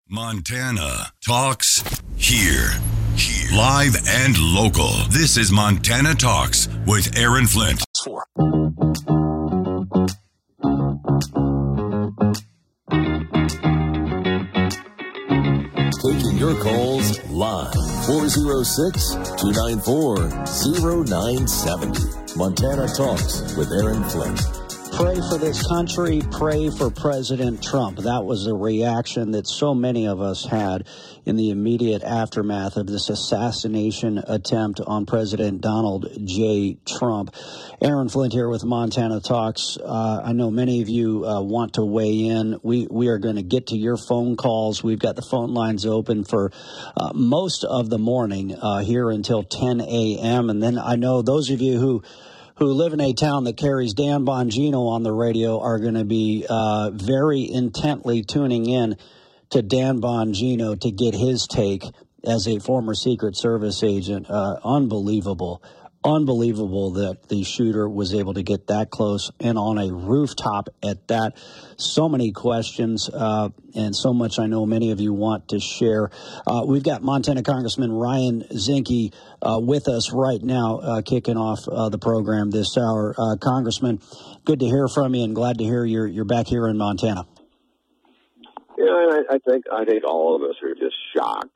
Montana Talks here. Live and local. This is Montana Talks with Aaron Flint. Taking your calls live. 406-294-0970. Montana Talks with Aaron Flint. Pray for this country, pray for President Trump. That was the reaction that so many of us had in the immediate aftermath of this assassination attempt on President Donald J. Trump. Aaron Flint here with Montana Talks. I know many of you want to weigh in. We are going to get to your phone calls. We've got the phone lines open for most of the morning here until 10 a.m. And then I know those of you who live in a town that carries Dan Bongino on the radio are going to be very intently tuning in to Dan Bongino to get his take as a former Secret Service agent. Unbelievable that the shooter was able to get that close and on a rooftop at that. So many questions and so much I know many of you want to share. We've got Montana Congressman Ryan Zinke with us right now, kicking off the program this hour. Congressman, good to hear from you and glad to hear you're back here in Montana. Yeah, I think all of us are just shocked,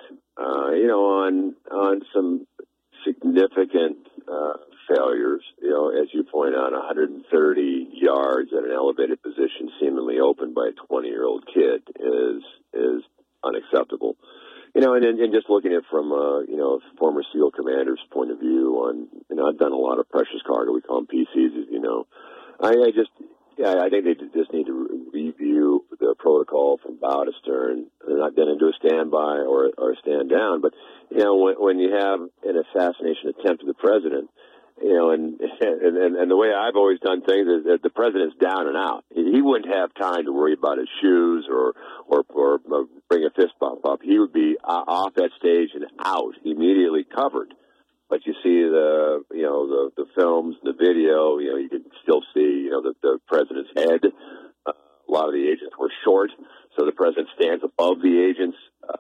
on some significant failures. As you point out, 130 yards at an elevated position, seemingly opened by a 20-year-old kid, is unacceptable. And just looking at it from a former SEAL commander's point of view, I've done a lot of precious cargo. We call them PCs, as you know. I think they just need to review the protocol from bow to stern. They're not going to do a standby or a stand down, but when you have an assassination attempt of the president, and the way I've always done things is that the president's down and out. He wouldn't have time to worry about his shoes or bring a fist bump up. He would be off that stage and out, immediately covered. But you see the films, the video, you can still see, the president's head. A lot of the agents were short, so the president stands above the agents.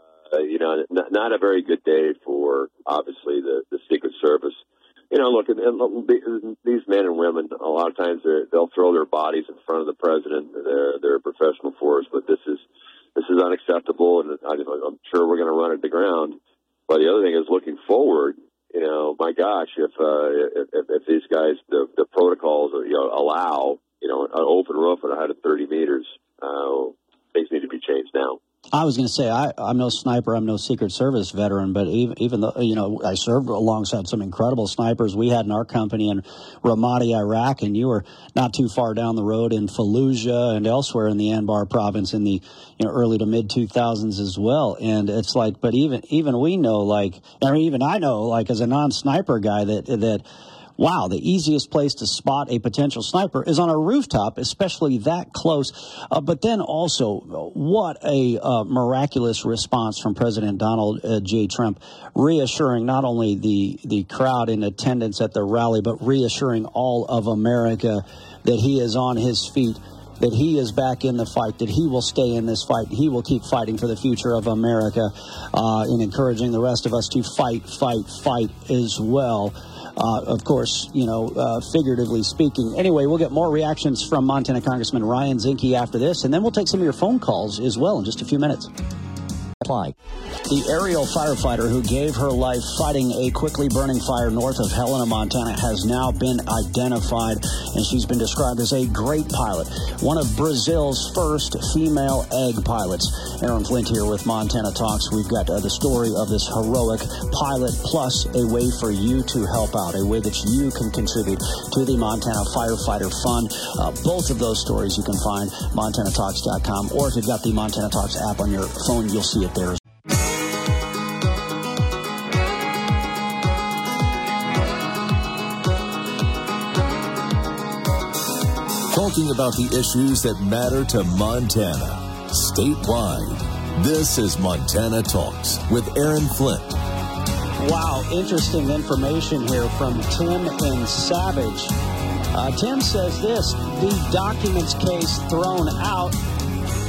Not a very good day for, obviously, the Secret Service. Look, these men and women, a lot of times they'll throw their bodies in front of the president. They're a professional force, but this is unacceptable, and I'm sure we're going to run it to ground. But the other thing is looking forward. My gosh, if these guys, the protocols, allow, an open roof at 130 meters, things need to be changed now. I was going to say, I'm no sniper, I'm no Secret Service veteran, but even though, I served alongside some incredible snipers we had in our company in Ramadi, Iraq, and you were not too far down the road in Fallujah and elsewhere in the Anbar province in the early to mid 2000s as well. And it's like, but even we know, even I know, as a non-sniper guy that wow, the easiest place to spot a potential sniper is on a rooftop, especially that close. But then also, what a miraculous response from President Donald J. Trump, reassuring not only the crowd in attendance at the rally, but reassuring all of America that he is on his feet, that he is back in the fight, that he will stay in this fight, he will keep fighting for the future of America, and encouraging the rest of us to fight as well. Of course, figuratively speaking. Anyway, we'll get more reactions from Montana Congressman Ryan Zinke after this, and then we'll take some of your phone calls as well in just a few minutes. The aerial firefighter who gave her life fighting a quickly burning fire north of Helena, Montana, has now been identified, and she's been described as a great pilot, one of Brazil's first female egg pilots. Aaron Flint here with Montana Talks. We've got the story of this heroic pilot, plus a way for you to help out, a way that you can contribute to the Montana Firefighter Fund. Both of those stories you can find MontanaTalks.com, or if you've got the Montana Talks app on your phone, you'll see it there. Talking about the issues that matter to Montana, statewide. This is Montana Talks with Aaron Flint. Wow, interesting information here from Tim in Savage. Tim says this: the documents case thrown out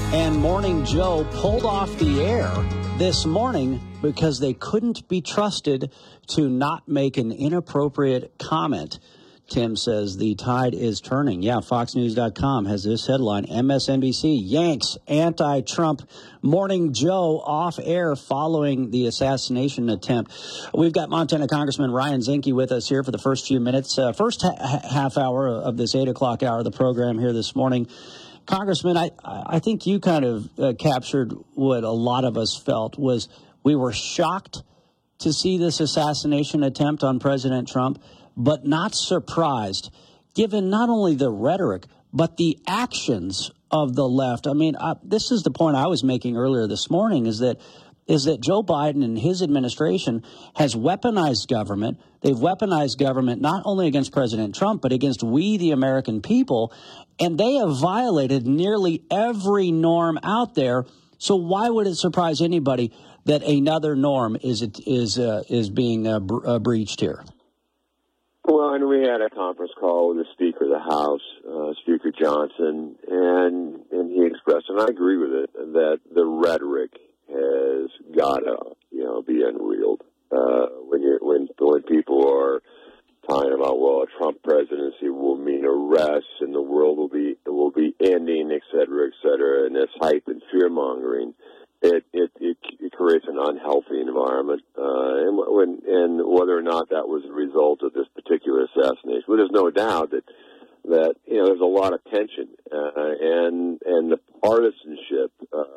and Morning Joe pulled off the air this morning because they couldn't be trusted to not make an inappropriate comment. Tim says the tide is turning. Yeah, FoxNews.com has this headline: MSNBC yanks anti-Trump Morning Joe off air following the assassination attempt. We've got Montana Congressman Ryan Zinke with us here for the first few minutes, first half hour of this 8 o'clock hour of the program here this morning. Congressman, I think you kind of captured what a lot of us felt was we were shocked to see this assassination attempt on President Trump, but not surprised, given not only the rhetoric, but the actions of the left. I mean, this is the point I was making earlier this morning, is that Joe Biden and his administration has weaponized government. They've weaponized government not only against President Trump, but against we, the American people. And they have violated nearly every norm out there. So why would it surprise anybody that another norm is being breached here? Well, and we had a conference call with the Speaker of the House, Speaker Johnson, and he expressed, and I agree with it, that the rhetoric has got to, be unreeled. When people are talking about, well, a Trump presidency will mean arrests and the world will be ending, et cetera, and this hype and fear mongering, it creates an unhealthy environment. And whether or not that was a result of this particular assassination, well, there's no doubt that there's a lot of tension and the partisanship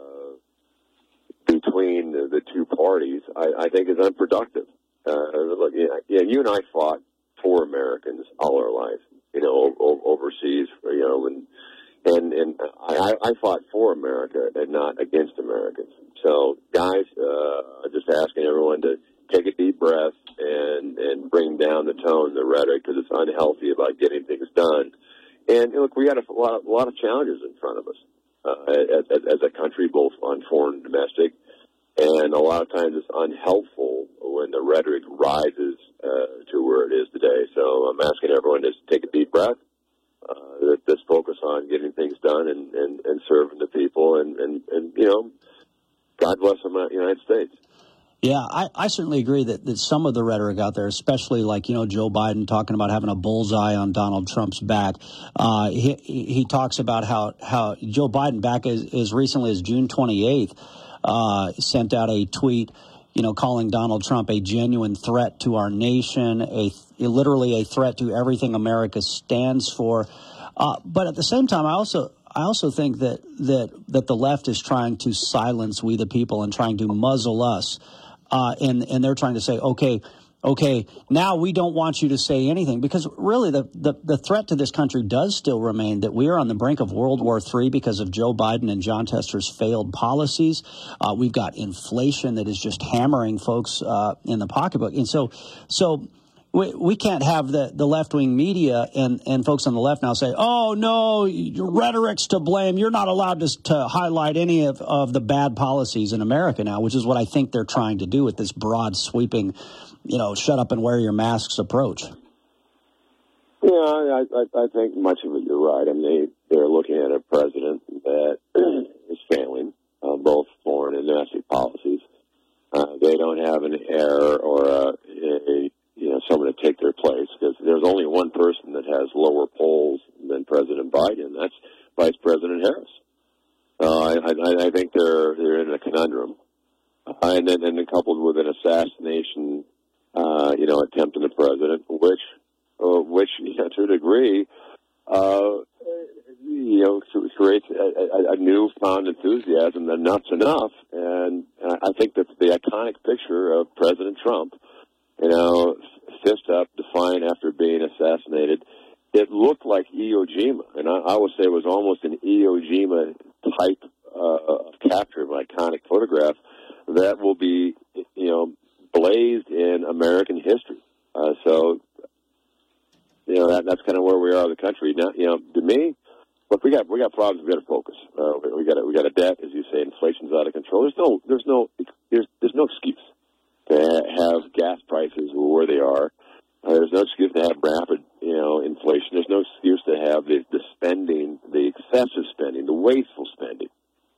between the two parties, I think, is unproductive. Look, you and I fought for Americans all our life, overseas, and I fought for America and not against Americans. So, guys, just asking everyone to take a deep breath and bring down the tone, the rhetoric, because it's unhealthy about getting things done. And look, we got a lot of challenges in front of us as a country, both on foreign and domestic. And a lot of times it's unhelpful when the rhetoric rises to where it is today. So I'm asking everyone to take a deep breath. Let's focus on getting things done and serving the people. And God bless the United States. Yeah, I certainly agree that some of the rhetoric out there, especially like, Joe Biden talking about having a bullseye on Donald Trump's back. He talks about how Joe Biden, back as recently as June 28th, sent out a tweet, calling Donald Trump a genuine threat to our nation, literally a threat to everything America stands for. But at the same time, I also think that the left is trying to silence we the people and trying to muzzle us. And they're trying to say, okay, now we don't want you to say anything, because really the threat to this country does still remain, that we are on the brink of World War III because of Joe Biden and John Tester's failed policies. We've got inflation that is just hammering folks in the pocketbook. And so we can't have the left-wing media and folks on the left now say, oh, no, your rhetoric's to blame. You're not allowed to highlight any of the bad policies in America now, which is what I think they're trying to do with this broad sweeping, shut up and wear your masks approach. Yeah, I think much of it you're right. I mean, they're looking at a president that is failing both foreign and domestic policies. They don't have an heir or someone to take their place, because there's only one person that has lower polls than President Biden. That's Vice President Harris. I think they're in a conundrum, and then coupled with an assassination, attempt on the president, which to a degree, creates a newfound enthusiasm that enough's enough. And I think that the iconic picture of President Trump, fist up, defiant after being assassinated, it looked like Iwo Jima, and I would say it was almost an Iwo Jima type of capture of an iconic photograph that will be, blazed in American history. So that's kind of where we are in the country now. To me, look, we got problems. We got to focus. We got a debt, as you say. Inflation's out of control. There's no excuse to have gas prices where they are. There's no excuse to have rapid, inflation. There's no excuse to have the spending, the excessive spending, the wasteful spending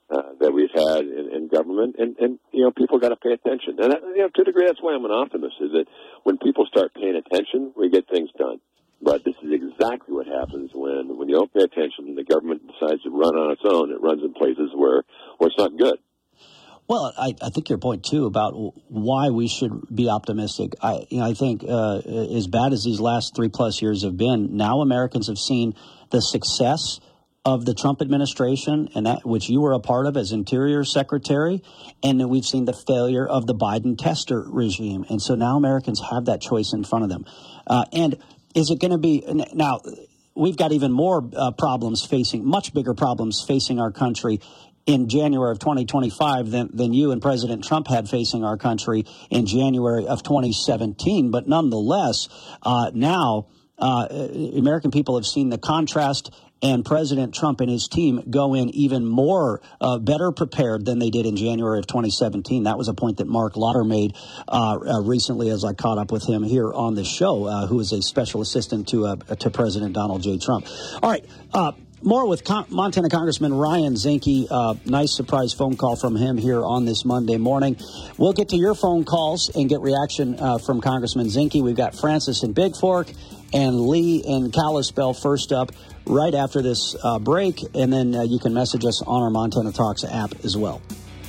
that we've had in government, and people got to pay attention. And to a degree, that's why I'm an optimist. Is that when people start paying attention, we get things done. But this is exactly what happens when you don't pay attention and the government decides to run on its own. It runs in places where it's not good. Well, I think your point, too, about why we should be optimistic. I think as bad as these last 3+ years have been, now Americans have seen the success of the Trump administration, and that which you were a part of as Interior Secretary, and then we've seen the failure of the Biden tester regime. And so now Americans have that choice in front of them. And is it going to be – now, we've got even more problems facing – much bigger problems facing our country in January of 2025 than you and President Trump had facing our country in January of 2017. But nonetheless, now American people have seen the contrast, and President Trump and his team go in even more better prepared than they did in January of 2017. That was a point that Mark Lauder made recently as I caught up with him here on the show, who is a special assistant to President Donald J. Trump. All right. More with Montana Congressman Ryan Zinke. Nice surprise phone call from him here on this Monday morning. We'll get to your phone calls and get reaction from Congressman Zinke. We've got Francis in Big Fork and Lee in Kalispell first up right after this break. And then you can message us on our Montana Talks app as well.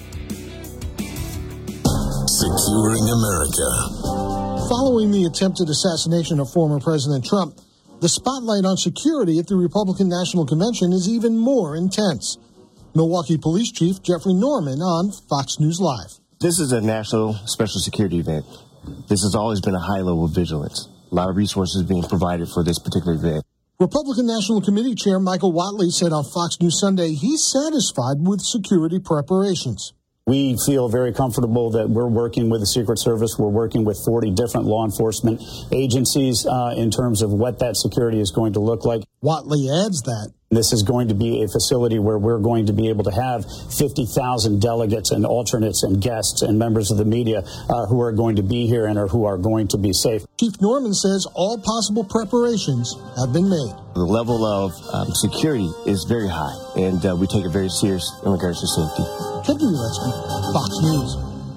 Securing America. Following the attempted assassination of former President Trump, the spotlight on security at the Republican National Convention is even more intense. Milwaukee Police Chief Jeffrey Norman on Fox News Live. This is a national special security event. This has always been a high level of vigilance. A lot of resources being provided for this particular event. Republican National Committee Chair Michael Whatley said on Fox News Sunday he's satisfied with security preparations. We feel very comfortable that we're working with the Secret Service. We're working with 40 different law enforcement agencies in terms of what that security is going to look like. Whatley adds that this is going to be a facility where we're going to be able to have 50,000 delegates and alternates and guests and members of the media who are going to be here and who are going to be safe. Chief Norman says all possible preparations have been made. The level of security is very high, and we take it very serious in regards to safety. Kevin Uletsky, Fox News.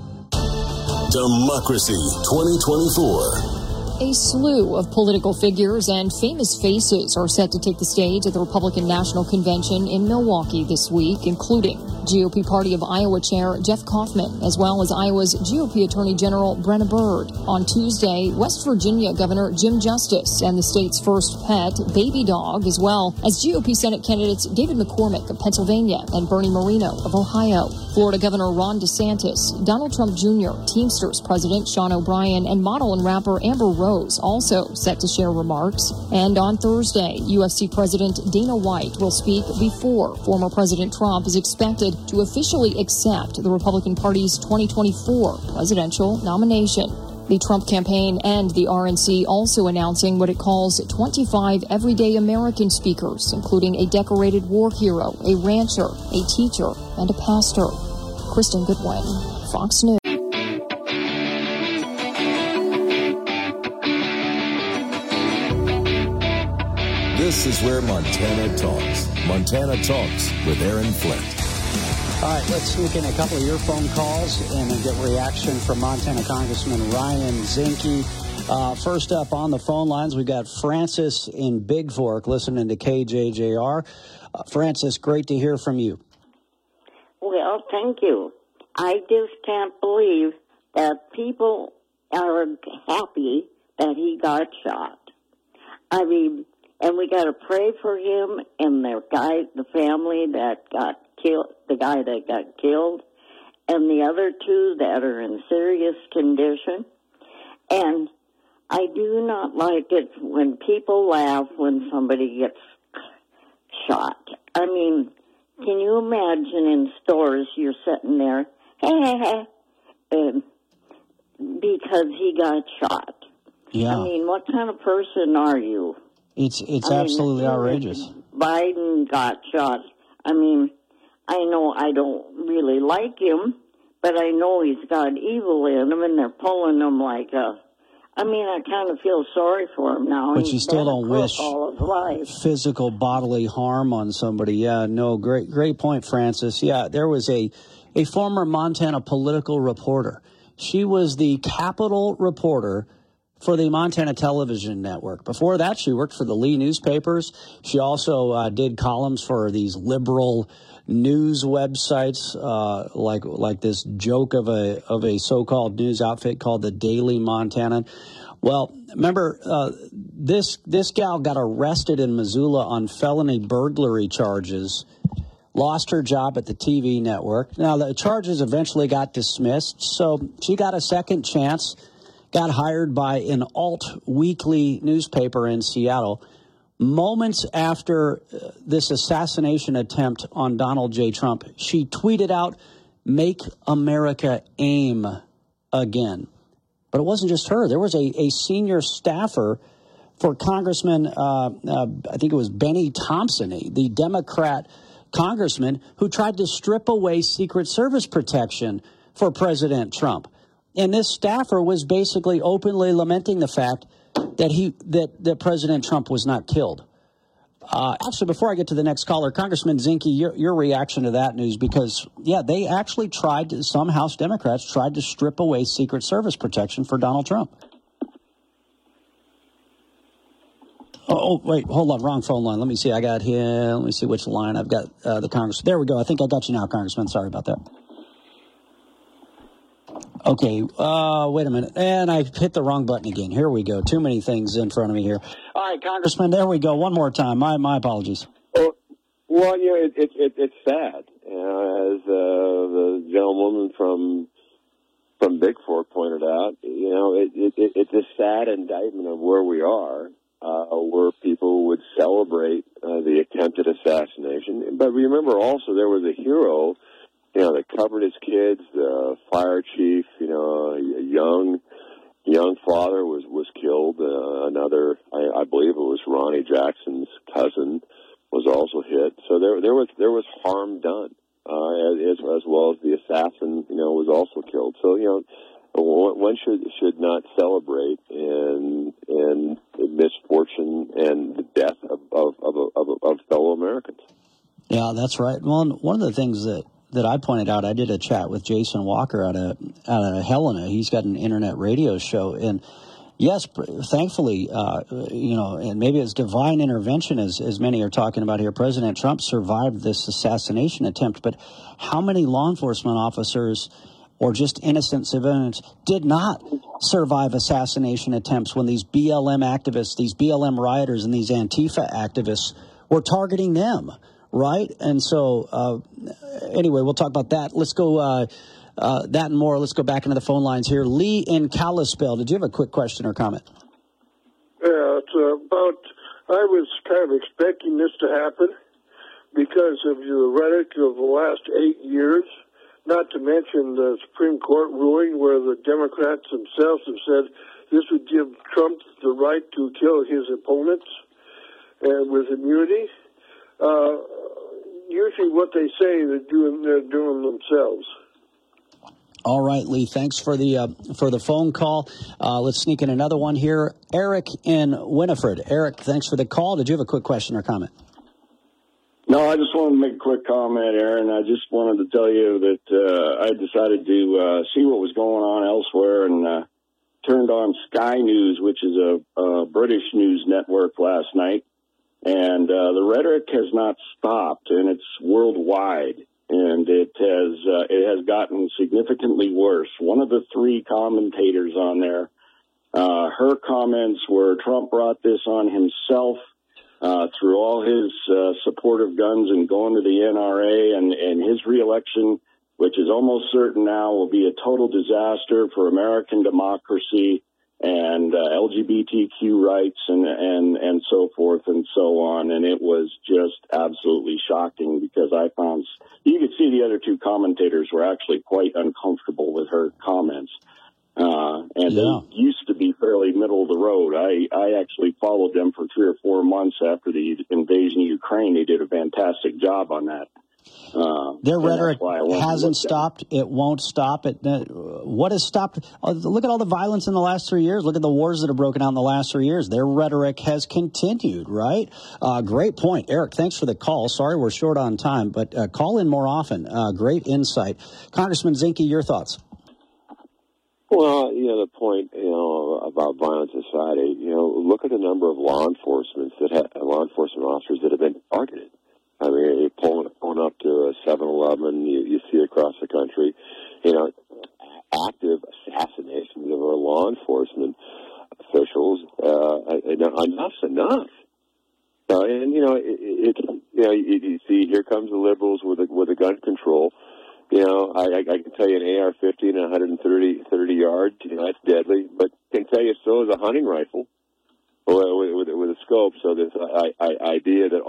Democracy 2024. A slew of political figures and famous faces are set to take the stage at the Republican National Convention in Milwaukee this week, including GOP Party of Iowa Chair Jeff Kaufman, as well as Iowa's GOP Attorney General Brenna Bird. On Tuesday, West Virginia Governor Jim Justice and the state's first pet, Baby Dog, as well as GOP Senate candidates David McCormick of Pennsylvania and Bernie Moreno of Ohio. Florida Governor Ron DeSantis, Donald Trump Jr., Teamsters President Sean O'Brien, and model and rapper Amber Rose also set to share remarks. And on Thursday, UFC President Dana White will speak before former President Trump is expected to officially accept the Republican Party's 2024 presidential nomination. The Trump campaign and the RNC also announcing what it calls 25 everyday American speakers, including a decorated war hero, a rancher, a teacher, and a pastor. Kristen Goodwin, Fox News. This is where Montana talks. Montana Talks with Aaron Flint. All right, let's sneak in a couple of your phone calls and then get reaction from Montana Congressman Ryan Zinke. First up on the phone lines, we've got Francis in Big Fork listening to KJJR. Francis, great to hear from you. Well, thank you. I just can't believe that people are happy that he got shot. I mean, and we got to pray for him and the family that got killed, the guy that got killed, and the other two that are in serious condition. And I do not like it when people laugh when somebody gets shot. I mean, can you imagine in stores you're sitting there, because he got shot? Yeah. I mean, what kind of person are you? It's absolutely outrageous. Biden got shot. I mean, I know I don't really like him, but I know he's got evil in him, and they're pulling him like a I mean, I kind of feel sorry for him now. But He's you still been a don't crook wish all his life. physical bodily harm on somebody. Yeah, no, great point, Francis. Yeah, there was a former Montana political reporter. She was the Capitol reporter for the Montana Television Network. Before that, she worked for the Lee newspapers. She also did columns for these liberal news websites, like this joke of a so-called news outfit called the Daily Montanan. Well, remember, this gal got arrested in Missoula on felony burglary charges, lost her job at the TV network. Now, the charges eventually got dismissed, so she got a second chance, got hired by an alt-weekly newspaper in Seattle. Moments after this assassination attempt on Donald J. Trump, she tweeted out, "Make America aim again." But it wasn't just her. There was a senior staffer for Congressman, I think it was Benny Thompson, the Democrat congressman who tried to strip away Secret Service protection for President Trump. And this staffer was basically openly lamenting the fact that President Trump was not killed. Actually, before I get to the next caller, Congressman Zinke, your reaction to that news, because, yeah, they actually some House Democrats tried to strip away Secret Service protection for Donald Trump. Oh, wait, hold on, wrong phone line. Let me see, I got him. Let me see which line I've got the Congressman. There we go. I think I got you now, Congressman. Sorry about that. Okay, wait a minute. And I hit the wrong button again. Here we go. Too many things in front of me here. All right, Congressman, there we go. One more time. My apologies. Well, it's sad. As the gentlewoman from Big Fork pointed out, it's a sad indictment of where we are, where people would celebrate the attempted assassination. But remember also there was a hero that covered his kids, the fire chief, a young father was killed. Another, I believe it was Ronnie Jackson's cousin, was also hit. So there was harm done, as well as the assassin, was also killed. So, one should not celebrate in misfortune and the death of fellow Americans. Yeah, that's right. Well, one of the things that I pointed out, I did a chat with Jason Walker out of Helena. He's got an internet radio show, and yes, thankfully, and maybe it's divine intervention, as many are talking about here. President Trump survived this assassination attempt, but how many law enforcement officers or just innocent civilians did not survive assassination attempts when these BLM activists, these BLM rioters, and these Antifa activists were targeting them? Right. And so anyway, we'll talk about that. Let's go that and more. Let's go back into the phone lines here. Lee in Kalispell. Did you have a quick question or comment? Yeah, it's about, I was kind of expecting this to happen because of the rhetoric of the last 8 years, not to mention the Supreme Court ruling where the Democrats themselves have said this would give Trump the right to kill his opponents with immunity. Usually what they say they're doing themselves. All right, Lee, thanks for the phone call. Let's sneak in another one here. Eric in Winifred. Eric, thanks for the call. Did you have a quick question or comment? No, I just wanted to make a quick comment, Aaron. I just wanted to tell you that I decided to see what was going on elsewhere and turned on Sky News, which is a British news network, last night. And the rhetoric has not stopped, and it's worldwide, and it has gotten significantly worse. One of the three commentators on there, her comments were Trump brought this on himself through all his support of guns and going to the NRA, and his reelection, which is almost certain now, will be a total disaster for American democracy and LGBTQ rights and so forth and so on. And it was just absolutely shocking because I found you could see the other two commentators were actually quite uncomfortable with her comments. They used to be fairly middle of the road. I actually followed them for 3 or 4 months after the invasion of Ukraine. They did a fantastic job on that. Their rhetoric hasn't stopped. It won't stop. What has stopped? Look at all the violence in the last 3 years. Look at the wars that have broken out in the last 3 years. Their rhetoric has continued, right? Great point. Eric, thanks for the call. Sorry we're short on time, but call in more often. Great insight. Congressman Zinke, your thoughts? Well, the point, about violent society, look at the number of law enforcement officers that have been targeted. I mean, you're pulling up to a 7-Eleven, you see across the country, active assassinations of our law enforcement officials. Enough's enough. You see, here comes the liberals with the gun control. I can tell you an AR-15 and 130 yards, that's deadly. But I can tell you so is a hunting rifle with a scope. So this idea that,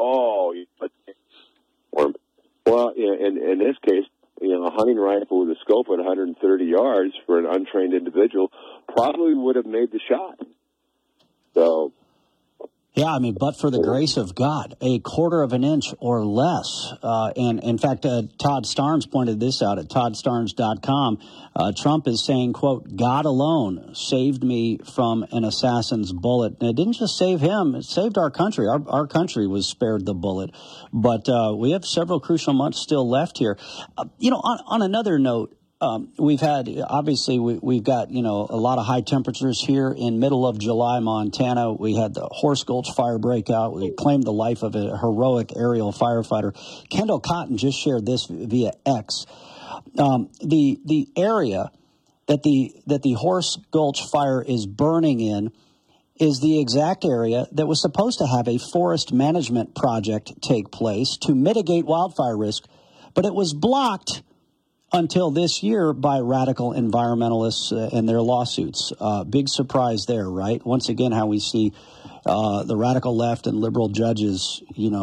in this case, a hunting rifle with a scope at 130 yards for an untrained individual probably would have made the shot. So. Yeah, I mean, but for the grace of God, a quarter of an inch or less. And in fact, Todd Starnes pointed this out at toddstarnes.com. Trump is saying, quote, God alone saved me from an assassin's bullet. And it didn't just save him, it saved our country. Our country was spared the bullet. But we have several crucial months still left here. On another note, we've got, a lot of high temperatures here in middle of July, Montana. We had the Horse Gulch fire breakout. We claimed the life of a heroic aerial firefighter. Kendall Cotton just shared this via X. The area that the Horse Gulch fire is burning in is the exact area that was supposed to have a forest management project take place to mitigate wildfire risk, but it was blocked until this year by radical environmentalists and their lawsuits. Big surprise there, right? Once again, how we see the radical left and liberal judges,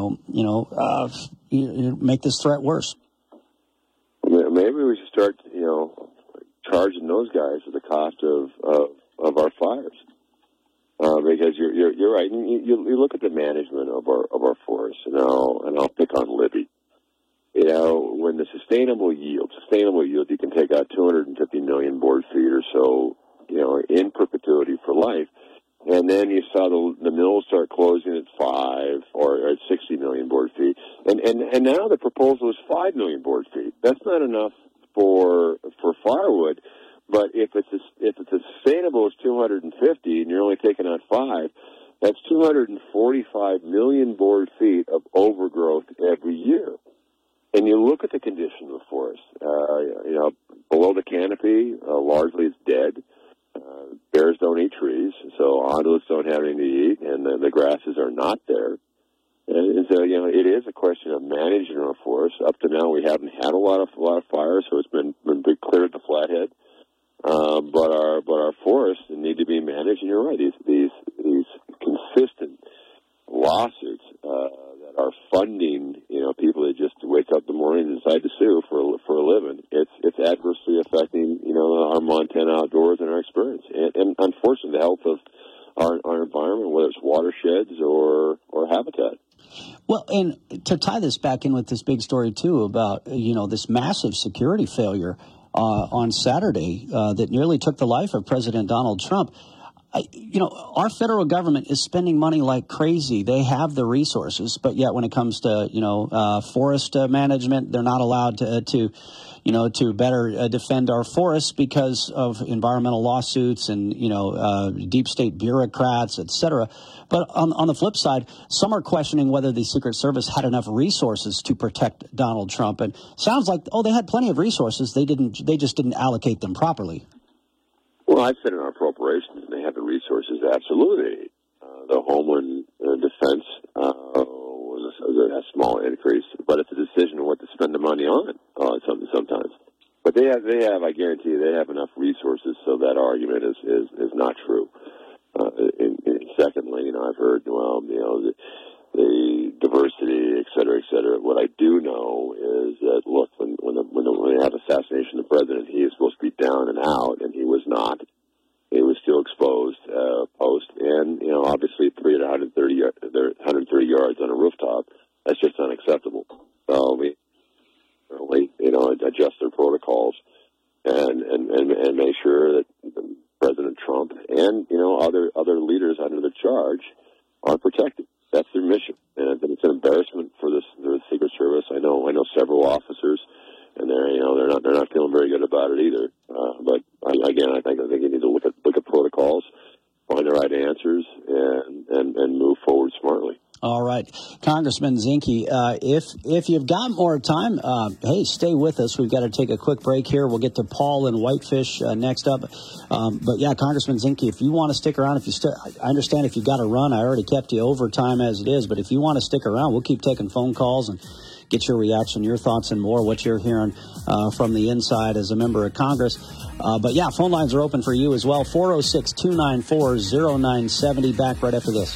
make this threat worse. Maybe we should start, charging those guys for the cost of our fires, because you're right. You look at the management of our forests, and I'll pick on Libby. When the sustainable yield, you can take out 250 million board feet or so, in perpetuity for life. And then you saw the mills start closing at 5 or at 60 million board feet. And now the proposal is 5 million board feet. That's not enough for firewood. But if it's as sustainable as 250 and you're only taking out 5, that's 245 million board feet of overgrowth every year. And you look at the condition of the forest, below the canopy, largely it's dead. Bears don't eat trees, so ungulates don't have anything to eat, and the grasses are not there. And so, it is a question of managing our forests. Up to now, we haven't had a lot of fires, so it's been clear at the Flathead. But our forests need to be managed, and you're right. These consistent lawsuits that are funding, people that just wake up in the morning and decide to sue for a living. It's adversely affecting, our Montana outdoors and our experience, and unfortunately, the health of our environment, whether it's watersheds or habitat. Well, and to tie this back in with this big story too about this massive security failure on Saturday that nearly took the life of President Donald Trump. Our federal government is spending money like crazy. They have the resources, but yet when it comes to, forest management, they're not allowed to better defend our forests because of environmental lawsuits and, deep state bureaucrats, et cetera. But on the flip side, some are questioning whether the Secret Service had enough resources to protect Donald Trump. And sounds like, they had plenty of resources. They just didn't allocate them properly. Well, I've said in our appropriations, they have the resources, absolutely. The Homeland Defense was a small increase, but it's a decision on what to spend the money on sometimes. But they have, I guarantee you, they have enough resources, so that argument is not true. And secondly, I've heard, the diversity, et cetera, et cetera. What I do know is that, look, when they have assassination of the president, he is supposed to be down and out, and he was not. He was still exposed post, and obviously 130 yards on a rooftop. That's just unacceptable. So adjust their protocols and make sure that President Trump and other leaders under the charge are protected. That's their mission, and it's an embarrassment for the Secret Service. I know several officers, and they're not feeling very good about it either. But I think you need to look at protocols, find the right answers, and move forward smartly. All right. Congressman Zinke, if you've got more time, hey, stay with us. We've got to take a quick break here. We'll get to Paul in Whitefish next up. But, yeah, Congressman Zinke, if you want to stick around, I understand if you've got to run. I already kept you overtime as it is. But if you want to stick around, we'll keep taking phone calls and get your reaction, your thoughts, and more, what you're hearing from the inside as a member of Congress. But, yeah, phone lines are open for you as well. 406-294-0970. Back right after this.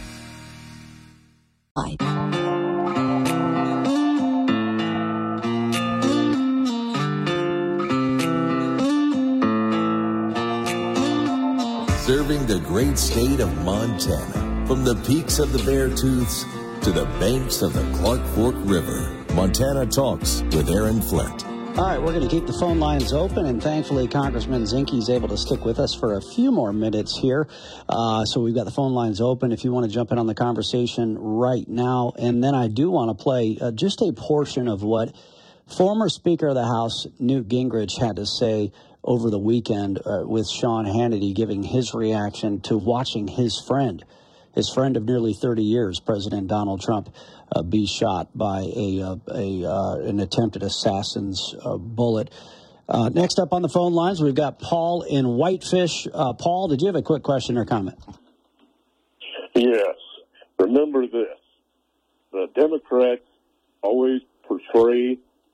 Serving the great state of Montana, from the peaks of the Beartooths to the banks of the Clark Fork River. Montana Talks with Aaron Flint. All right, we're going to keep the phone lines open, and thankfully Congressman Zinke is able to stick with us for a few more minutes here. So we've got the phone lines open if you want to jump in on the conversation right now. And then I do want to play just a portion of what former Speaker of the House Newt Gingrich had to say over the weekend with Sean Hannity giving his reaction to watching his friend of nearly 30 years, President Donald Trump, be shot by an attempted assassin's bullet. Next up on the phone lines, we've got Paul in Whitefish. Paul, did you have a quick question or comment? Yes. Remember this. The Democrats always portray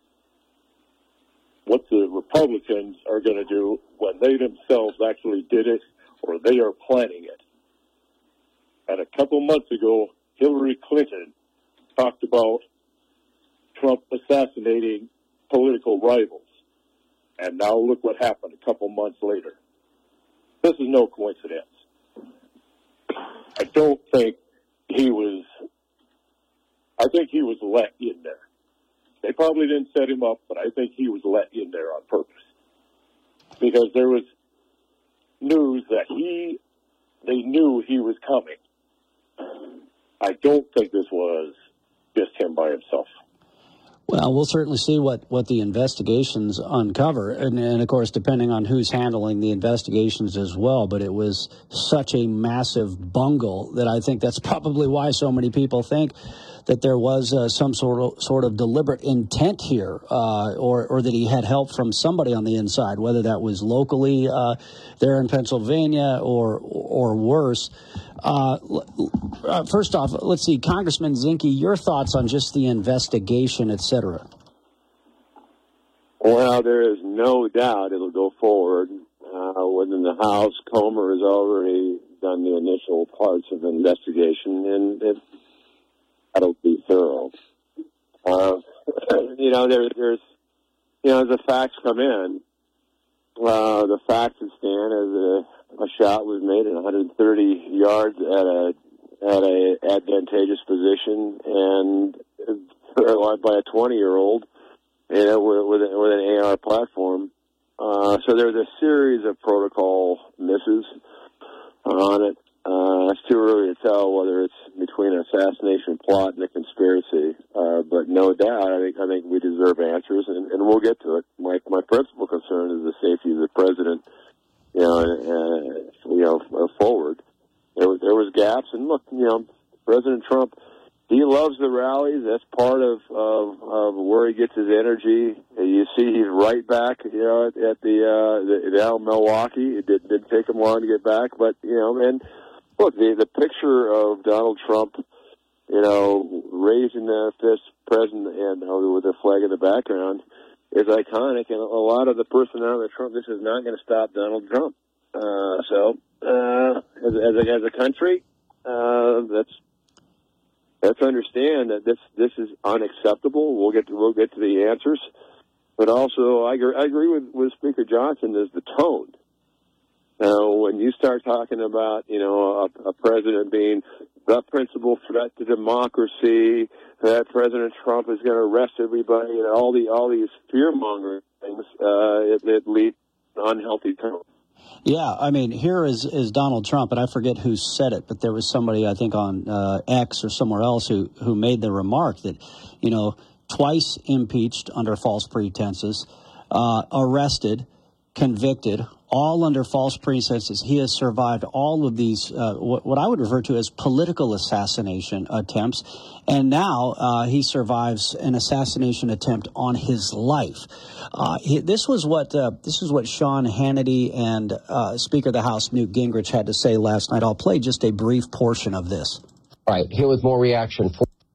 what the Republicans are going to do when they themselves actually did it or they are planning it. And a couple months ago, Hillary Clinton talked about Trump assassinating political rivals. And now look what happened a couple months later. This is no coincidence. I think he was let in there. They probably didn't set him up, but I think he was let in there on purpose. Because there was news that they knew he was coming. I don't think this was just him by himself. Well, we'll certainly see what the investigations uncover. And, of course, depending on who's handling the investigations as well. But it was such a massive bungle that I think that's probably why so many people think that there was some sort of deliberate intent here or that he had help from somebody on the inside, whether that was locally there in Pennsylvania or worse. First off, let's see, Congressman Zinke, your thoughts on just the investigation, et cetera. Well, there is no doubt it'll go forward. Within the House, Comer has already done the initial parts of the investigation, and that'll be thorough. There's as the facts come in, the facts that stand as a shot was made at 130 yards at a advantageous position and by a 20-year-old, with an AR platform. So there's a series of protocol misses on it. It's too early to tell whether it's between an assassination plot and a conspiracy. But no doubt, I think we deserve answers, and we'll get to it. My principal concern is the safety of the president. Forward. There was gaps, and look, President Trump, he loves the rallies. That's part of where he gets his energy. You see, he's right back, at the down Milwaukee. It didn't take him long to get back, but and look, the picture of Donald Trump, raising the fist, present, and with a flag in the background, is iconic, and a lot of the personality of Trump, this is not going to stop Donald Trump. As a country, let's understand that this is unacceptable. We'll get to the answers, but also I agree with Speaker Johnson. There's the tone. When you start talking about a president being the principal threat to democracy, that President Trump is going to arrest everybody, and all these fear-mongering things, it leads to an unhealthy tone. Yeah, I mean, here is Donald Trump, and I forget who said it, but there was somebody, I think, on X or somewhere else who made the remark that, twice impeached under false pretenses, arrested, convicted, all under false pretenses. He has survived all of these, what I would refer to as political assassination attempts, and now he survives an assassination attempt on his life. This is what Sean Hannity and Speaker of the House Newt Gingrich had to say last night. I'll play just a brief portion of this. Here with more reaction.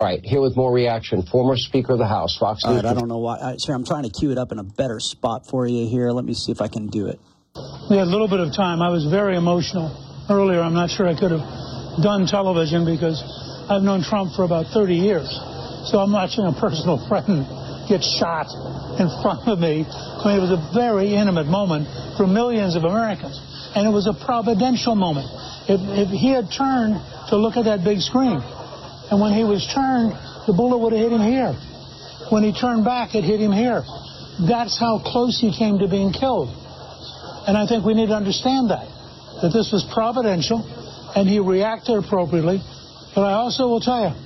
Former Speaker of the House, Fox News. All right, I don't know why. Sorry, I'm trying to cue it up in a better spot for you here. Let me see if I can do it. We had a little bit of time. I was very emotional earlier. I'm not sure I could have done television because I've known Trump for about 30 years. So I'm watching a personal friend get shot in front of me. I mean, it was a very intimate moment for millions of Americans. And it was a providential moment. If he had turned to look at that big screen, and when he was turned, the bullet would have hit him here. When he turned back, it hit him here. That's how close he came to being killed. And I think we need to understand that this was providential, and he reacted appropriately. But I also will tell you,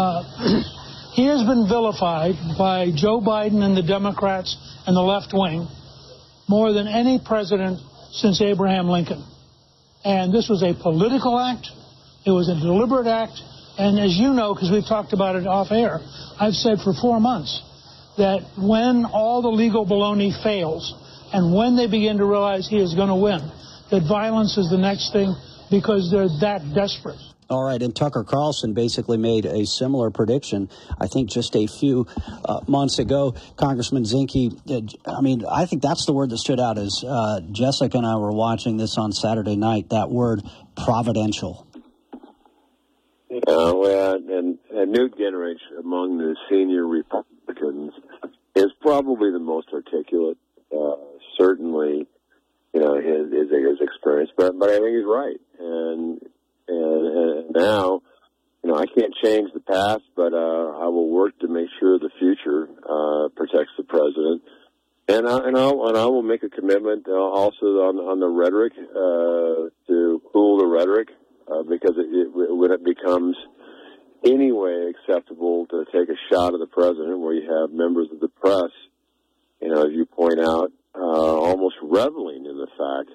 he has been vilified by Joe Biden and the Democrats and the left wing more than any president since Abraham Lincoln. And this was a political act. It was a deliberate act. And as you know, because we've talked about it off air, I've said for 4 months that when all the legal baloney fails and when they begin to realize he is going to win, that violence is the next thing because they're that desperate. All right, and Tucker Carlson basically made a similar prediction, I think just a few months ago. Congressman Zinke, I think that's the word that stood out as Jessica and I were watching this on Saturday night, that word providential. And Newt Gingrich, among the senior Republicans, is probably the most articulate. Certainly, his experience, but I think he's right. And now, I can't change the past, but I will work to make sure the future protects the president. And I will make a commitment also on the rhetoric to cool the rhetoric. Because when it becomes anyway acceptable to take a shot at the president, where you have members of the press, as you point out, almost reveling in the fact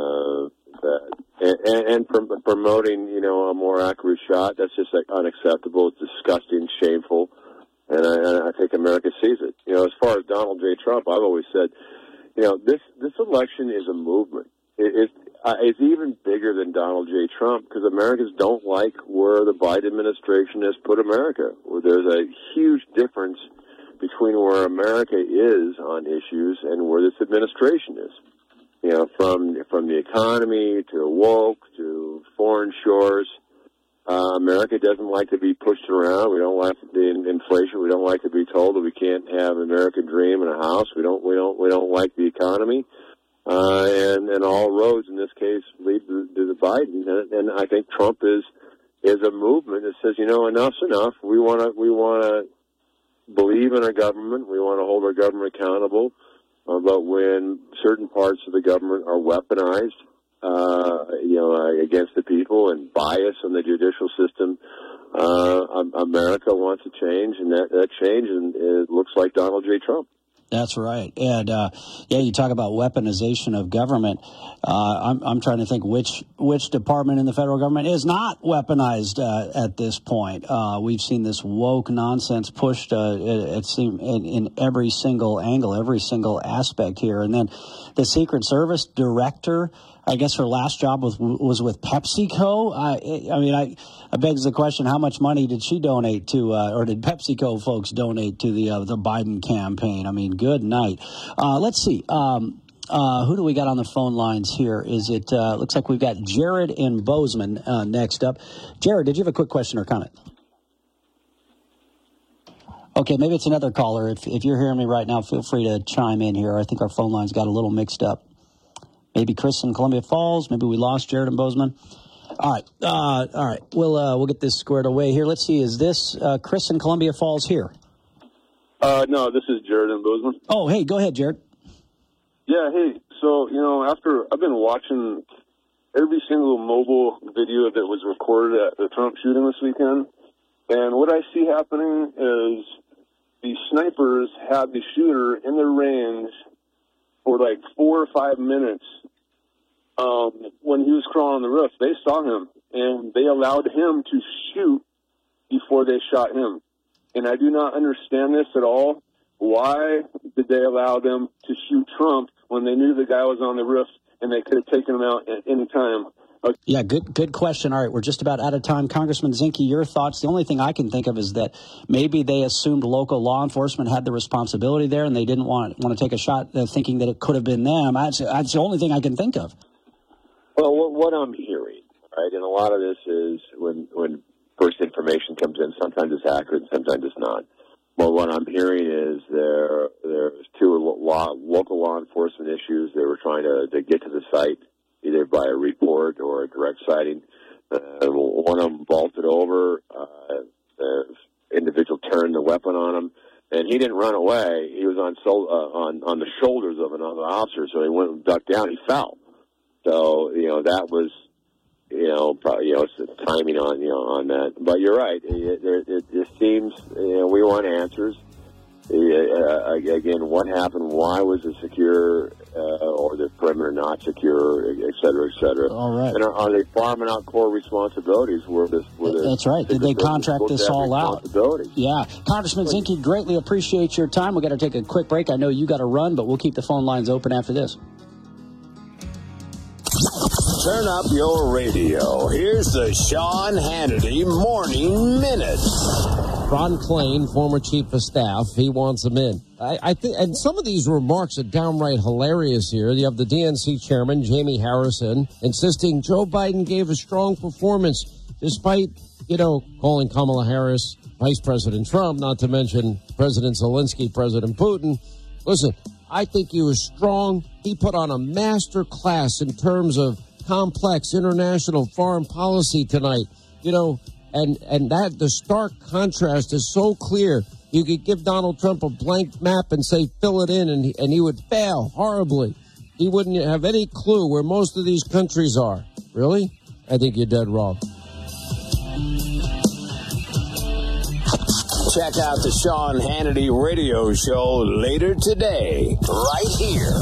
that and promoting, a more accurate shot, that's just unacceptable. It's disgusting, shameful, and I think America sees it. As far as Donald J. Trump, I've always said, this election is a movement. It's even bigger than Donald J. Trump because Americans don't like where the Biden administration has put America. Where there's a huge difference between where America is on issues and where this administration is. From the economy to woke to foreign shores. America doesn't like to be pushed around. We don't like the inflation. We don't like to be told that we can't have an American dream in a house. We don't like the economy. And all roads in this case lead to the Biden, and I think Trump is a movement that says, enough's enough. We want to believe in our government. We want to hold our government accountable. But when certain parts of the government are weaponized, against the people and bias in the judicial system, America wants a change, and that change, and it looks like Donald J. Trump. That's right. And, you talk about weaponization of government. I'm trying to think which department in the federal government is not weaponized at this point. We've seen this woke nonsense pushed it seems in every single angle, every single aspect here. And then the Secret Service director, I guess her last job was with PepsiCo. I begs the question, how much money did she donate to, or did PepsiCo folks donate to the Biden campaign? Good night. Let's see. Who do we got on the phone lines here? Is it, looks like we've got Jared in Bozeman next up. Jared, did you have a quick question or comment? Okay, maybe it's another caller. If you're hearing me right now, feel free to chime in here. I think our phone lines got a little mixed up. Maybe Chris in Columbia Falls. Maybe we lost Jared in Bozeman. All right. We'll get this squared away here. Let's see. Is this Chris in Columbia Falls here? No, this is Jared in Bozeman. Oh, hey, go ahead, Jared. Yeah, hey. So, after I've been watching every single mobile video that was recorded at the Trump shooting this weekend, and what I see happening is the snipers had the shooter in their range for like 4 or 5 minutes. When he was crawling on the roof, they saw him, and they allowed him to shoot before they shot him. And I do not understand this at all. Why did they allow them to shoot Trump when they knew the guy was on the roof and they could have taken him out at any time? Yeah, good question. All right, we're just about out of time. Congressman Zinke, your thoughts? The only thing I can think of is that maybe they assumed local law enforcement had the responsibility there, and they didn't want to take a shot thinking that it could have been them. That's the only thing I can think of. Well, what I'm hearing, right, and a lot of this is when first information comes in, sometimes it's accurate and sometimes it's not. Well, what I'm hearing is there's 2 local law enforcement issues. They were trying to get to the site either by a report or a direct sighting. One of them vaulted over. The individual turned the weapon on him, and he didn't run away. He was on the shoulders of another officer, so he went and ducked down. He fell. So, that was, probably, it's the timing on that. But you're right. It just seems, we want answers. Again, what happened? Why was it secure or the perimeter not secure, et cetera, et cetera? All right. And are they farming out core responsibilities? That's right. Did they contract this all out? Yeah. Congressman Zinke, greatly appreciate your time. We've got to take a quick break. I know you got to run, but we'll keep the phone lines open after this. Turn up your radio. Here's the Sean Hannity Morning Minute. Ron Klain, former chief of staff, he wants him in. I think, and some of these remarks are downright hilarious here. You have the DNC chairman, Jamie Harrison, insisting Joe Biden gave a strong performance despite, calling Kamala Harris Vice President Trump, not to mention President Zelensky, President Putin. Listen, I think he was strong. He put on a master class in terms of complex international foreign policy tonight, and that the stark contrast is so clear. You could give Donald Trump a blank map and say, fill it in, and he would fail horribly. He wouldn't have any clue where most of these countries are. Really? I think you're dead wrong. Check out the Sean Hannity radio show later today, right here.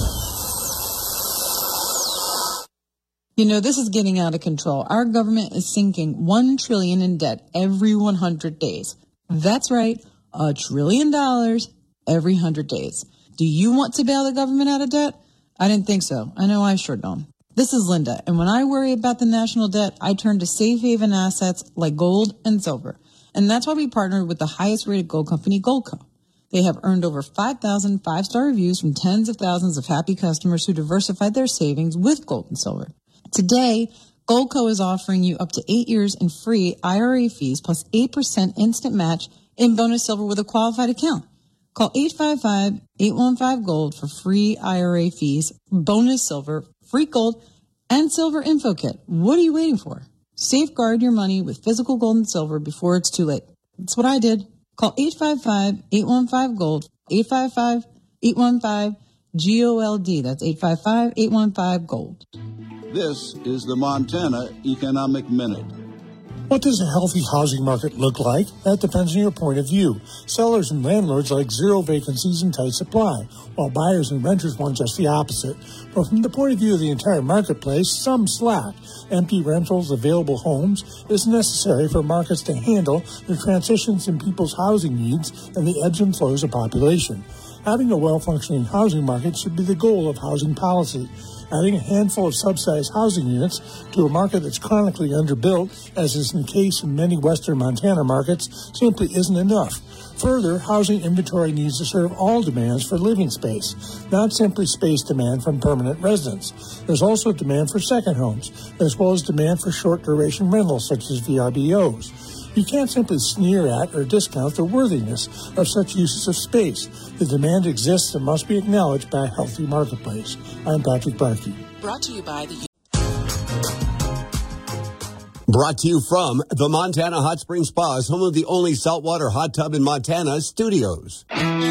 This is getting out of control. Our government is sinking $1 trillion in debt every 100 days. That's right, $1 trillion every 100 days. Do you want to bail the government out of debt? I didn't think so. I know I sure don't. This is Linda, and when I worry about the national debt, I turn to safe haven assets like gold and silver. And that's why we partnered with the highest rated gold company, Goldco. They have earned over 5,000 five-star reviews from tens of thousands of happy customers who diversified their savings with gold and silver. Today, Goldco is offering you up to 8 years in free IRA fees plus 8% instant match in bonus silver with a qualified account. Call 855-815-GOLD for free IRA fees, bonus silver, free gold, and silver info kit. What are you waiting for? Safeguard your money with physical gold and silver before it's too late. That's what I did. Call 855-815-GOLD, 855-815-GOLD. That's 855-815-GOLD. This is the Montana Economic Minute. What does a healthy housing market look like? That depends on your point of view. Sellers and landlords like zero vacancies and tight supply, while buyers and renters want just the opposite. But from the point of view of the entire marketplace, some slack. Empty rentals, available homes is necessary for markets to handle the transitions in people's housing needs and the ebbs and flows of population. Having a well-functioning housing market should be the goal of housing policy. Adding a handful of subsidized housing units to a market that's chronically underbuilt, as is the case in many western Montana markets, simply isn't enough. Further, housing inventory needs to serve all demands for living space, not simply space demand from permanent residents. There's also demand for second homes, as well as demand for short-duration rentals such as VRBOs. You can't simply sneer at or discount the worthiness of such uses of space. The demand exists and must be acknowledged by a healthy marketplace. I'm Patrick Barkey. Brought to you by the Brought to you from the Montana Hot Spring Spas, home of the only saltwater hot tub in Montana, Studios.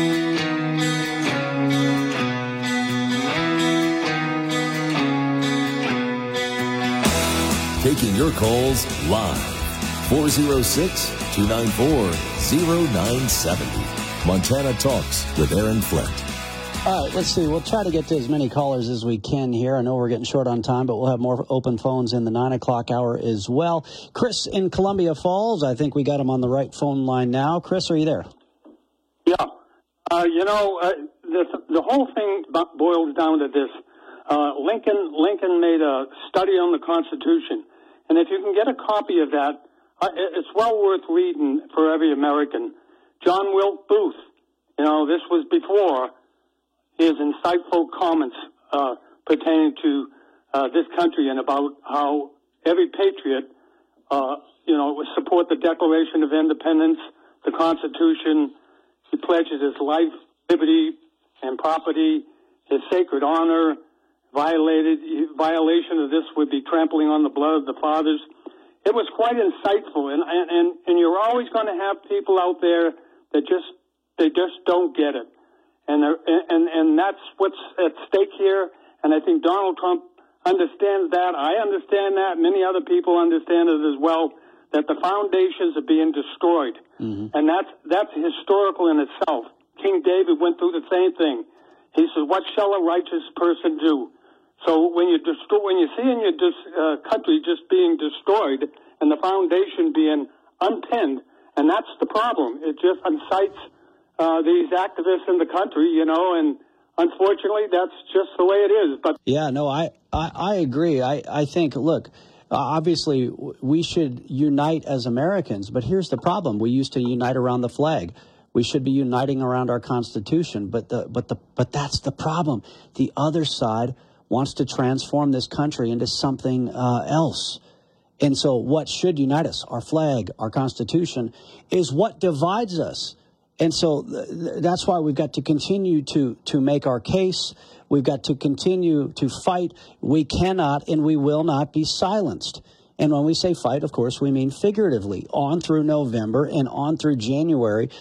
Taking your calls live. 406-294-0970. Montana Talks with Aaron Flint. All right, let's see. We'll try to get to as many callers as we can here. I know we're getting short on time, but we'll have more open phones in the 9 o'clock hour as well. Chris in Columbia Falls, I think we got him on the right phone line now. Chris, are you there? Yeah. The whole thing boils down to this. Lincoln made a study on the Constitution, and if you can get a copy of that, it's well worth reading for every American. John Wilkes Booth, this was before his insightful comments pertaining to this country and about how every patriot, would support the Declaration of Independence, the Constitution. He pledges his life, liberty, and property, his sacred honor. Violation of this would be trampling on the blood of the fathers. It was quite insightful, and you're always going to have people out there that just don't get it. And that's what's at stake here. And I think Donald Trump understands that. I understand that. Many other people understand it as well, that the foundations are being destroyed. Mm-hmm. And that's historical in itself. King David went through the same thing. He says, "What shall a righteous person do?" So when you see in your country just being destroyed and the foundation being unpinned, and that's the problem. It just incites these activists in the country, and unfortunately, that's just the way it is. But yeah, no, I agree. I think, look, obviously, we should unite as Americans, but here's the problem: we used to unite around the flag. We should be uniting around our Constitution, but that's the problem. The other side wants to transform this country into something else. And so what should unite us, our flag, our Constitution, is what divides us. And so that's why we've got to continue to make our case. We've got to continue to fight. We cannot and we will not be silenced. And when we say fight, of course, we mean figuratively, on through November and on through January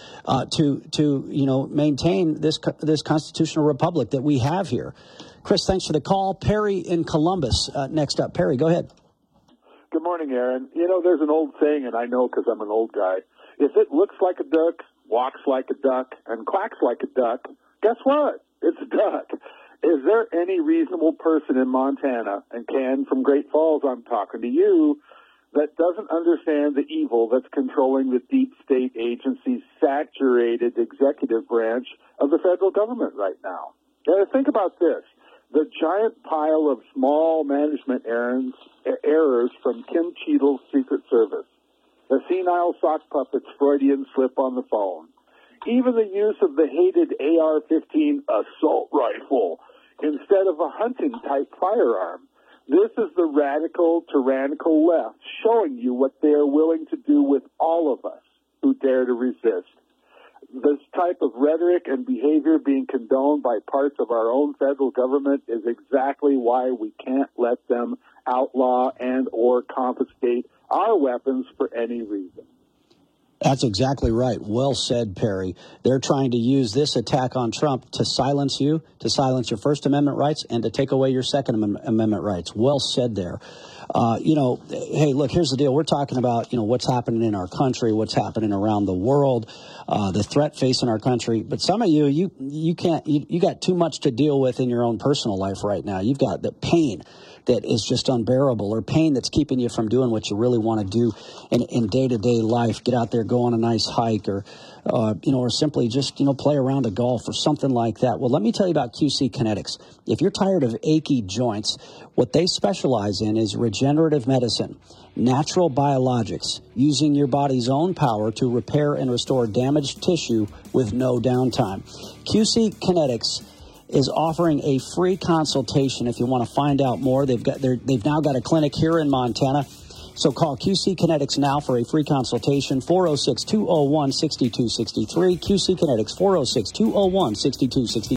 to maintain this constitutional republic that we have here. Chris, thanks for the call. Perry in Columbus, next up. Perry, go ahead. Good morning, Aaron. There's an old saying, and I know because I'm an old guy. If it looks like a duck, walks like a duck, and quacks like a duck, guess what? It's a duck. Is there any reasonable person in Montana, and Ken from Great Falls, I'm talking to you, that doesn't understand the evil that's controlling the deep state agency's saturated executive branch of the federal government right now? Now, think about this. The giant pile of small management errors from Kim Cheadle's Secret Service, the senile sock puppet's Freudian slip on the phone, even the use of the hated AR-15 assault rifle instead of a hunting-type firearm. This is the radical, tyrannical left showing you what they are willing to do with all of us who dare to resist. This type of rhetoric and behavior being condoned by parts of our own federal government is exactly why we can't let them outlaw and or confiscate our weapons for any reason. That's exactly right. Well said, Perry. They're trying to use this attack on Trump to silence you, to silence your First Amendment rights, and to take away your Second Amendment rights. Well said there. Hey, look, here's the deal. We're talking about, what's happening in our country, what's happening around the world, the threat facing our country. But some of you got too much to deal with in your own personal life right now. You've got the pain that is just unbearable, or pain that's keeping you from doing what you really want to do in day-to-day life. Get out there, go on a nice hike, or simply just, play a round of golf or something like that. Well, let me tell you about QC Kinetics. If you're tired of achy joints, what they specialize in is regenerative medicine, natural biologics, using your body's own power to repair and restore damaged tissue with no downtime. QC Kinetics is offering a free consultation if you want to find out more. They've now got a clinic here in Montana. So call QC Kinetics now for a free consultation, 406-201-6263. QC Kinetics, 406-201-6263.